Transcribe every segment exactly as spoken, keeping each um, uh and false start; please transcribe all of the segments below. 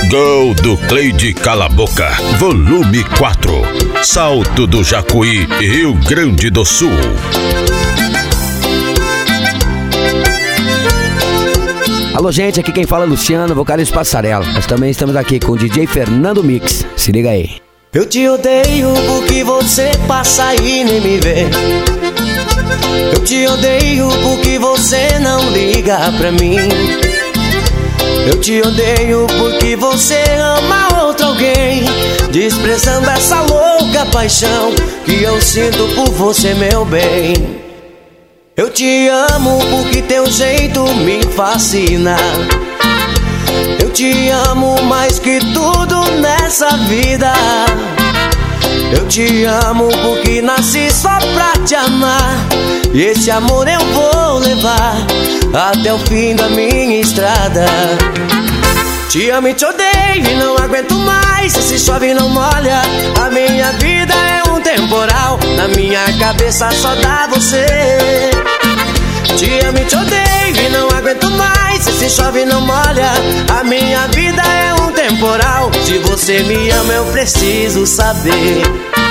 Gol do Cleide Cala-Boca, volume quatro. Salto do Jacuí, Rio Grande do Sul. Alô, gente, aqui quem fala é Luciano, vocalista Passarela. Nós também estamos aqui com o D J Fernando Mix. Se liga aí. Eu te odeio porque você passa e nem me vê. Eu te odeio porque você não liga pra mim. Eu te odeio porque você ama outro alguém, desprezando essa louca paixão que eu sinto por você, meu bem. Eu te amo porque teu jeito me fascina. Eu te amo mais que tudo nessa vida. Eu te amo porque nasci só pra te amar, e esse amor eu vou levar até o fim da minha estrada. Te amo e te odeio e não aguento mais. Se chove não molha, a minha vida é um temporal. Na minha cabeça só dá você. Te amo e te odeio e não aguento mais. Se chove não molha, a minha vida é um temporal. Se você me ama eu preciso saber.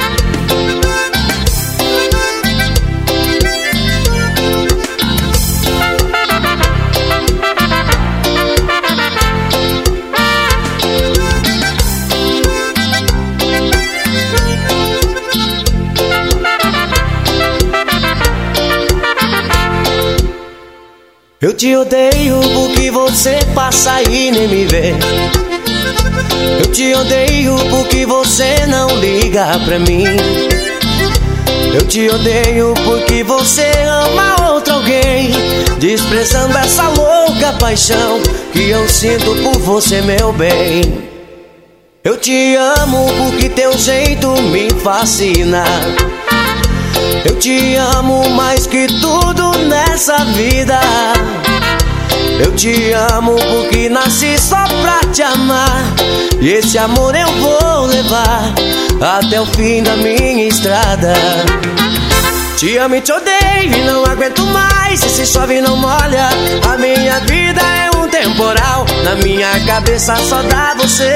Eu te odeio porque você passa e nem me vê. Eu te odeio porque você não liga pra mim. Eu te odeio porque você ama outro alguém, desprezando essa louca paixão que eu sinto por você, meu bem. Eu te amo porque teu jeito me fascina. Eu te amo mais que tudo nessa vida. Eu te amo porque nasci só pra te amar, e esse amor eu vou levar até o fim da minha estrada. Te amo e te odeio e não aguento mais. Se chove não molha, a minha vida é um temporal. Na minha cabeça só dá você.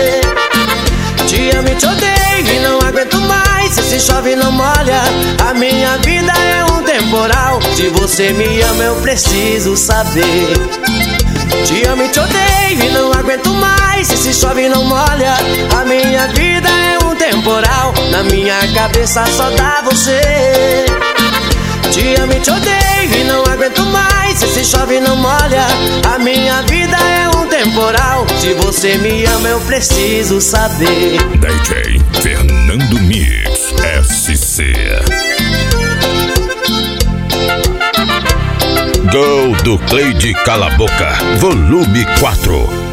Te amo e te odeio e não aguento mais. Se chove não molha, a minha vida é um temporal. Se você me ama eu preciso saber. Te amo e te odeio e não aguento mais. Se chove não molha, a minha vida é um temporal. Na minha cabeça só dá você. Te amo e te odeio e não aguento mais. Se chove não molha, a minha vida é um temporal. Se você me ama eu preciso saber. D J Fernando Mix S C. Gol do Cleide Cala-Boca, volume quatro.